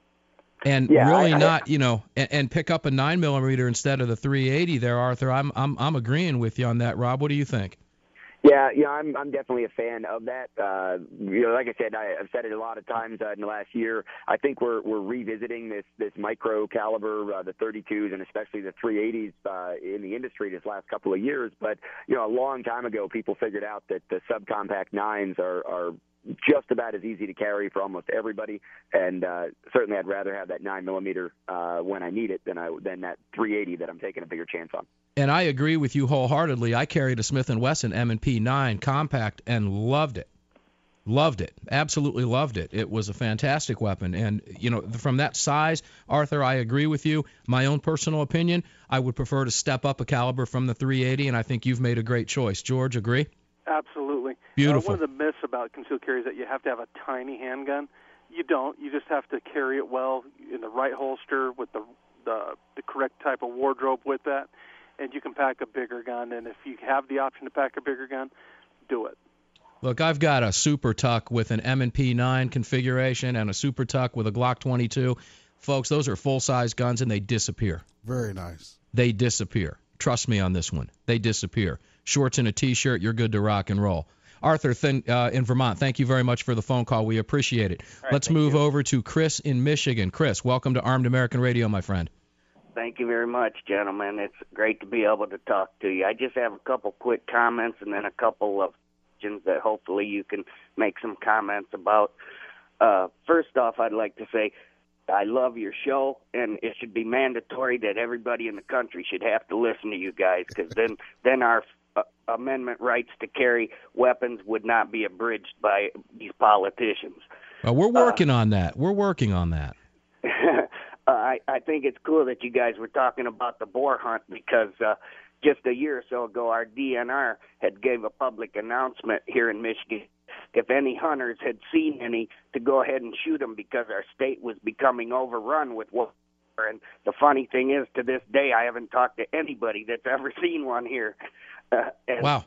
And yeah, really I, I, not, you know, and, and pick up a nine millimeter instead of the three eighty there, Arthur. I'm I'm I'm agreeing with you on that. Rob, what do you think? Yeah, yeah, I'm I'm definitely a fan of that. Uh, you know, like I said, I, I've said it a lot of times uh, in the last year. I think we're we're revisiting this this micro caliber, uh, the thirty-twos, and especially the three eighties uh, in the industry this last couple of years. But you know, a long time ago, people figured out that the subcompact nines are are just about as easy to carry for almost everybody, and uh, certainly I'd rather have that nine millimeter uh, when I need it than I than that three eighty that I'm taking a bigger chance on. And I agree with you wholeheartedly. I carried a Smith and Wesson M and P nine compact and loved it. Loved it. Absolutely loved it. It was a fantastic weapon. And, you know, from that size, Arthur, I agree with you. My own personal opinion, I would prefer to step up a caliber from the three eighty, and I think you've made a great choice. George, agree? Absolutely. Beautiful. Uh, one of the myths about concealed carry is that you have to have a tiny handgun. You don't. You just have to carry it well in the right holster with the the, the correct type of wardrobe with that, and you can pack a bigger gun. And if you have the option to pack a bigger gun, do it. Look, I've got a Super Tuck with an M and P nine configuration and a Super Tuck with a Glock twenty-two. Folks, those are full-size guns, and they disappear. Very nice. They disappear. Trust me on this one. They disappear. Shorts and a T-shirt, you're good to rock and roll. Arthur thin, uh, in Vermont, thank you very much for the phone call. We appreciate it. Right, Let's move you. over to Chris in Michigan. Chris, welcome to Armed American Radio, my friend. Thank you very much, gentlemen. It's great to be able to talk to you. I just have a couple quick comments and then a couple of questions that hopefully you can make some comments about. Uh, first off, I'd like to say I love your show, and it should be mandatory that everybody in the country should have to listen to you guys, because then, then our uh, amendment rights to carry weapons would not be abridged by these politicians. Well, we're working uh, on that. We're working on that. uh, I, I think it's cool that you guys were talking about the boar hunt, because uh, just a year or so ago, our D N R had gave a public announcement here in Michigan. If any hunters had seen any, to go ahead and shoot them, because our state was becoming overrun with wolves. And the funny thing is, to this day, I haven't talked to anybody that's ever seen one here. Uh, and wow.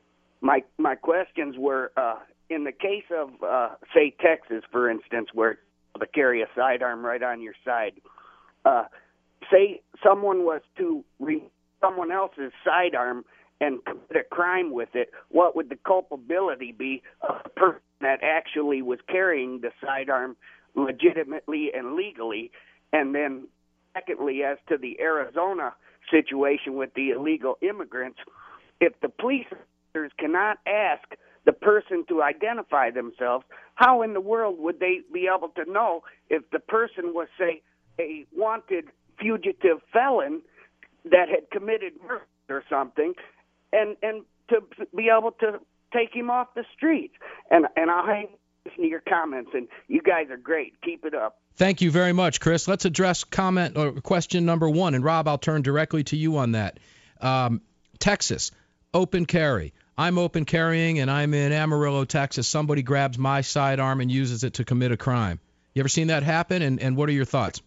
My my questions were, uh, in the case of, uh, say, Texas, for instance, where to carry a sidearm right on your side, uh, say someone was to remove someone else's sidearm and commit a crime with it, what would the culpability be of the person that actually was carrying the sidearm legitimately and legally? And then, secondly, as to the Arizona situation with the illegal immigrants, if the police officers cannot ask the person to identify themselves, how in the world would they be able to know if the person was, say, a wanted fugitive felon that had committed murder or something, and and to be able to take him off the streets? And and I'll hang listen to your comments, and you guys are great. Keep it up. Thank you very much, Chris. Let's address comment or question number one, and Rob, I'll turn directly to you on that. Um, Texas, open carry. I'm open carrying, and I'm in Amarillo, Texas. Somebody grabs my sidearm and uses it to commit a crime. You ever seen that happen, and, and what are your thoughts?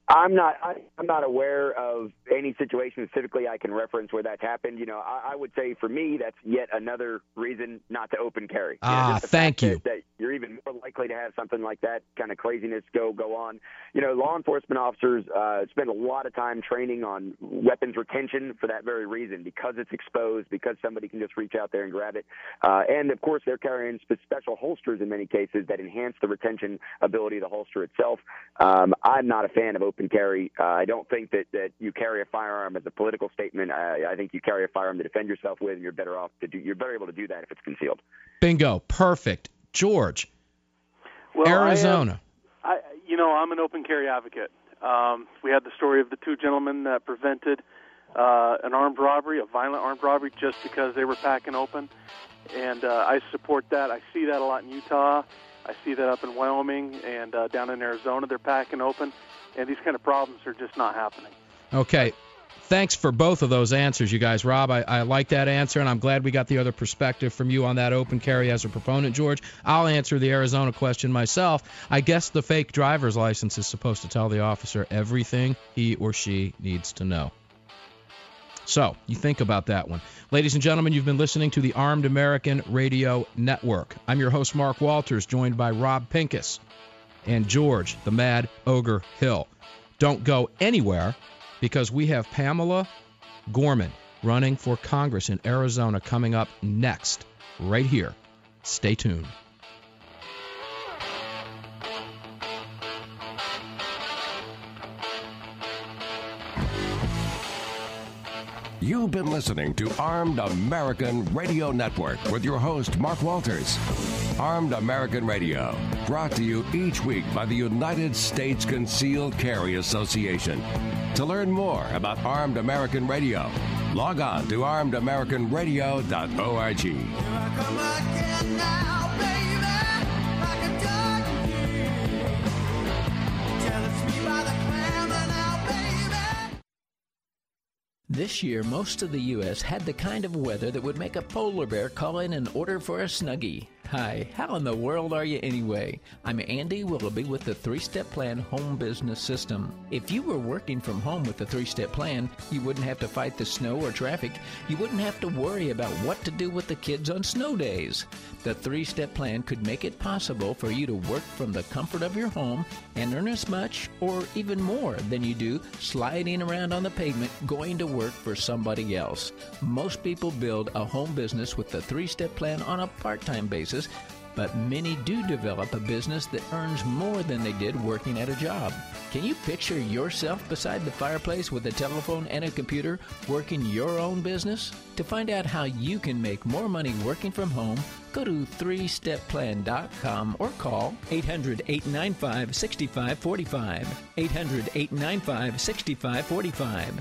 I'm not. I, I'm not aware of any situation specifically I can reference where that's happened. You know, I, I would say for me that's yet another reason not to open carry. You Ah, know, just the thank fact you. That, that you're even more likely to have something like that kind of craziness go go on. You know, law enforcement officers uh, spend a lot of time training on weapons retention for that very reason, because it's exposed, because somebody can just reach out there and grab it, uh, and of course they're carrying spe- special holsters in many cases that enhance the retention ability of the holster itself. Um, I'm not a fan of open carry. Uh, I don't think that, that you carry a firearm as a political statement. I, I think you carry a firearm to defend yourself with, and you're better off to do. You're better able to do that if it's concealed. Bingo. Perfect. George, Well, Arizona. I, am, I, you know, I'm an open carry advocate. Um, we had the story of the two gentlemen that prevented uh, an armed robbery, a violent armed robbery, just because they were packing open, and uh, I support that. I see that a lot in Utah. I see that up in Wyoming and uh, down in Arizona. They're packing open, and these kind of problems are just not happening. Okay. Thanks for both of those answers, you guys. Rob, I, I like that answer, and I'm glad we got the other perspective from you on that open carry as a proponent, George. I'll answer the Arizona question myself. I guess the fake driver's license is supposed to tell the officer everything he or she needs to know. So, you think about that one. Ladies and gentlemen, you've been listening to the Armed American Radio Network. I'm your host, Mark Walters, joined by Rob Pincus and George, the Mad Ogre Hill. Don't go anywhere, because we have Pamela Gorman running for Congress in Arizona coming up next, right here. Stay tuned. You've been listening to Armed American Radio Network with your host, Mark Walters. Armed American Radio, brought to you each week by the United States Concealed Carry Association. To learn more about Armed American Radio, log on to armed american radio dot org. This year, most of the U S had the kind of weather that would make a polar bear call in and order for a Snuggie. Hi, how in the world are you anyway? I'm Andy Willoughby with the three-Step Plan Home Business System. If you were working from home with the three-Step Plan, you wouldn't have to fight the snow or traffic. You wouldn't have to worry about what to do with the kids on snow days. The three-Step Plan could make it possible for you to work from the comfort of your home and earn as much or even more than you do sliding around on the pavement going to work for somebody else. Most people build a home business with the three-Step Plan on a part-time basis, but many do develop a business that earns more than they did working at a job. Can you picture yourself beside the fireplace with a telephone and a computer working your own business? To find out how you can make more money working from home, go to three step plan dot com or call eight hundred, eight nine five, six five four five, eight hundred, eight nine five, six five four five.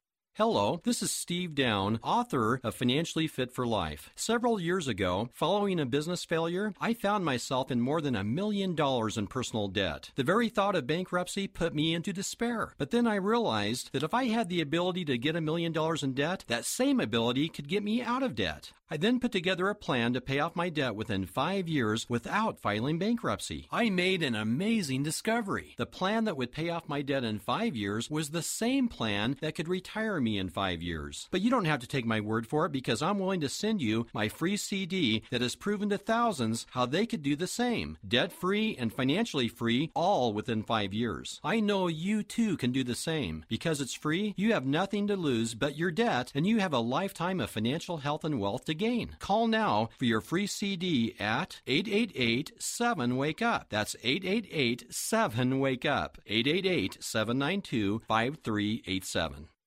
Hello, this is Steve Down, author of Financially Fit for Life. Several years ago, following a business failure, I found myself in more than a million dollars in personal debt. The very thought of bankruptcy put me into despair. But then I realized that if I had the ability to get a million dollars in debt, that same ability could get me out of debt. I then put together a plan to pay off my debt within five years without filing bankruptcy. I made an amazing discovery. The plan that would pay off my debt in five years was the same plan that could retire me in five years. But you don't have to take my word for it, because I'm willing to send you my free C D that has proven to thousands how they could do the same. Debt-free and financially free, all within five years. I know you too can do the same. Because it's free, you have nothing to lose but your debt, and you have a lifetime of financial health and wealth to gain. Call now for your free C D at eight eight eight, seven, wake up. That's eight eight eight, seven, wake up. eight eight eight, seven nine two, five three eight seven.